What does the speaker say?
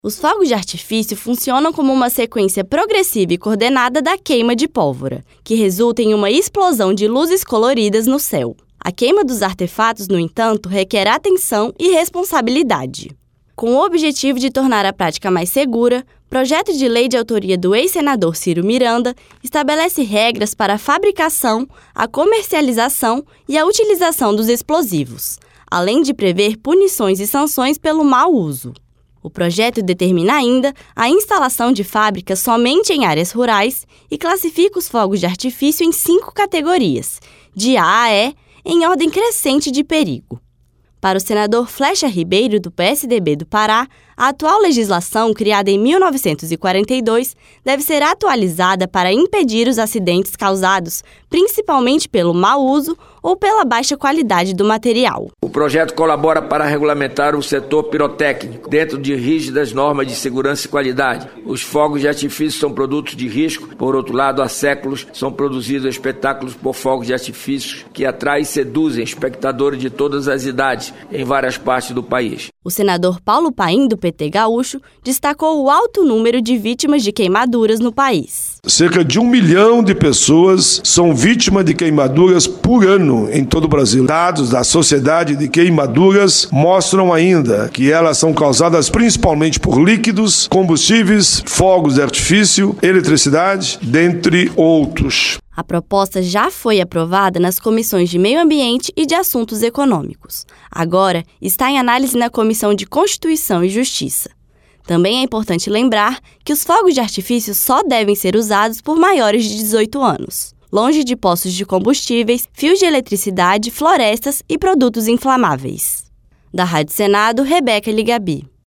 Os fogos de artifício funcionam como uma sequência progressiva e coordenada da queima de pólvora, que resulta em uma explosão de luzes coloridas no céu. A queima dos artefatos, no entanto, requer atenção e responsabilidade. Com o objetivo de tornar a prática mais segura, o projeto de lei de autoria do ex-senador Ciro Miranda estabelece regras para a fabricação, a comercialização e a utilização dos explosivos, além de prever punições e sanções pelo mau uso. O projeto determina ainda a instalação de fábricas somente em áreas rurais e classifica os fogos de artifício em 5 categorias, de A a E, em ordem crescente de perigo. Para o senador Flecha Ribeiro, do PSDB do Pará, a atual legislação, criada em 1942, deve ser atualizada para impedir os acidentes causados principalmente pelo mau uso ou pela baixa qualidade do material. O projeto colabora para regulamentar o setor pirotécnico, dentro de rígidas normas de segurança e qualidade. Os fogos de artifício são produtos de risco. Por outro lado, há séculos são produzidos espetáculos por fogos de artifício que atraem e seduzem espectadores de todas as idades em várias partes do país. O senador Paulo Paim, do PT gaúcho, destacou o alto número de vítimas de queimaduras no país. Cerca de 1 milhão de pessoas são vítimas de queimaduras por ano em todo o Brasil. Dados da Sociedade de Queimaduras mostram ainda que elas são causadas principalmente por líquidos, combustíveis, fogos de artifício, eletricidade, dentre outros. A proposta já foi aprovada nas comissões de Meio Ambiente e de Assuntos Econômicos. Agora está em análise na Comissão de Constituição e Justiça. Também é importante lembrar que os fogos de artifício só devem ser usados por maiores de 18 anos, longe de postos de combustíveis, fios de eletricidade, florestas e produtos inflamáveis. Da Rádio Senado, Rebeca Ligabi.